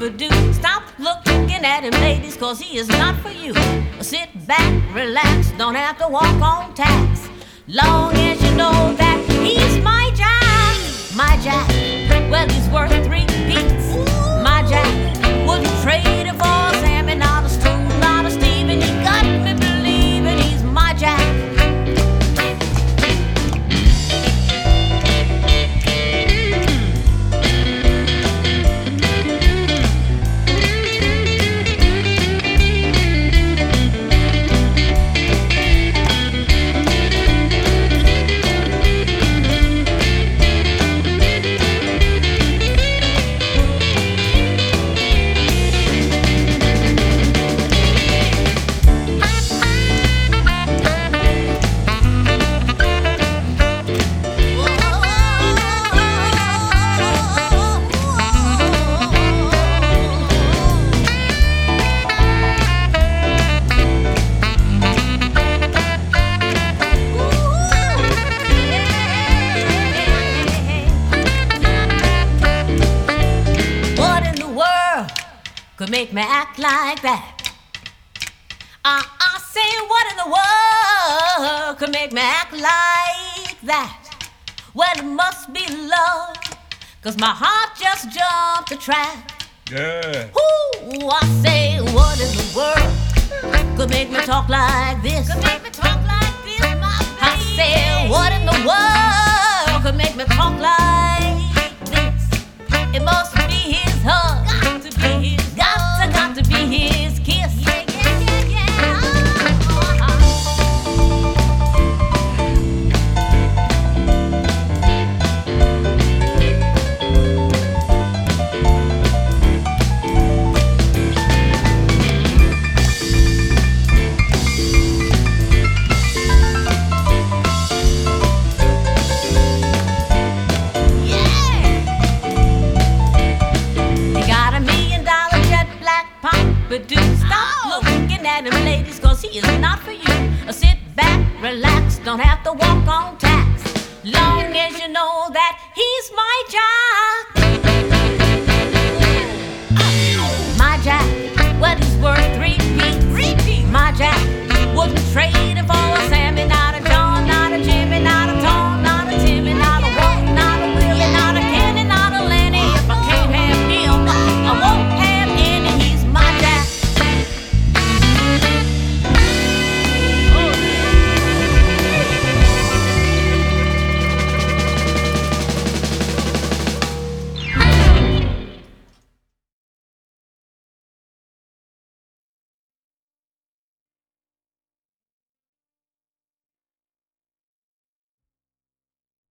pop-a-doo. Stop looking at him, ladies, cause he is not for you. Sit back, relax, don't have to walk on tax. Long as you know that he's my Jack. My Jack, well, he's worth 3 beats. My Jack wouldn't trade it for Sammy, not a Stu, not a Steve, and he got me believing he's my Jack. Could make me act like that. I say, what in the world could make me act like that? Well, it must be love, cause my heart just jumped the track. Yeah. Ooh, I say, what in the world could make me talk like this? Could make me talk like this, my baby. I say, what in the world could make me talk like this? It must be his hug. Got to be his. Got to be his kiss. Yeah, yeah, yeah, yeah. But do stop looking at him, ladies, cause he is not for you. Sit back, relax, don't have to walk on tax. Long as you know that he's my Jack.